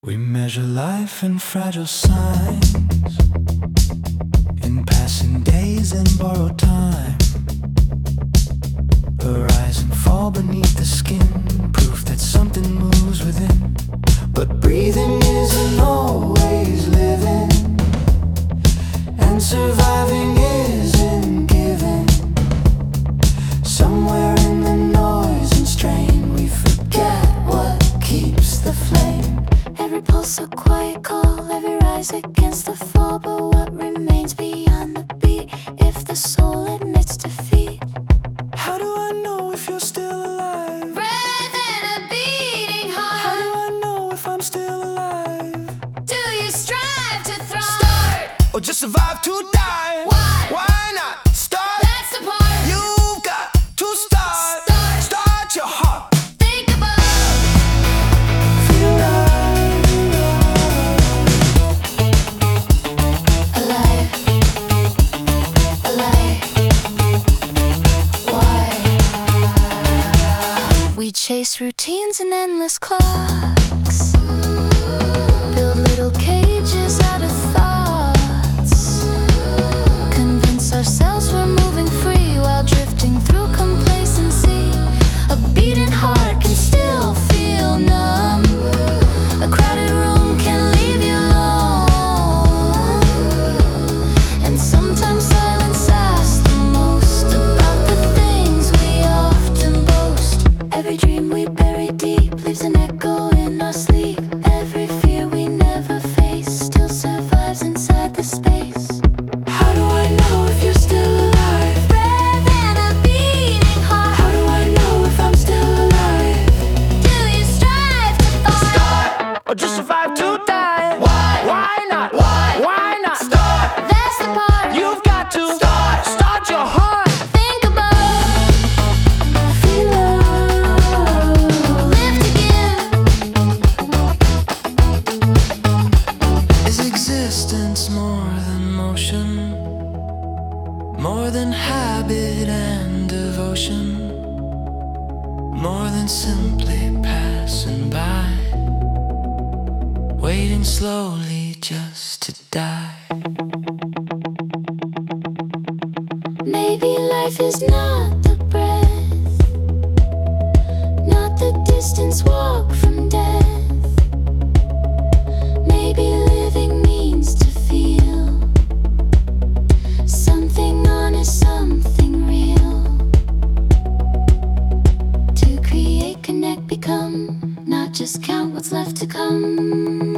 We measure life in fragile signs, in passing days and borrowed time. A rise and fall beneath the skin, proof that something moves within. But breathing isn't always living, and surviving isn't giving. Somewhere in the noise and strain, we forget what keeps the flame. Every pulse a quiet call, every rise against the fall. But what remains beyond the beat, if the soul admits defeat? How do I know if you're still alive? Breath in a beating heart. How do I know if I'm still alive? Do you strive to start, Or just survive to die? Why? Why not start? That's the part. You've got to start. Start your heart. Think above. Feel alive. Alive. Alive. Why? We chase routines and endless clocks, build little cages out of thoughts, convince ourselves we're moving free while drifting through complacency. A beating heart can still feel numb. A crowded room can leave you alone, and sometimes silence asks the most about the things we often boast. Every dream we bury deep leaves an echo in our sleep. Every fear we never face still survives inside the space. How do I know if you're still alive? Breath in a beating heart. How do I know if I'm still alive? Do you strive to start? Or just survive to die? Why? Why not? Why? Why not Start. That's the part. You've got to start your heart. Think above. Feel love. Live to give. Is existence more than motion? More than habit and devotion? More than simply passing by, waiting slowly just to die? Maybe life is not the breath, not the distance walk from death. Maybe living means to feel something honest, something real. To create, connect, become, not just count what's left to come.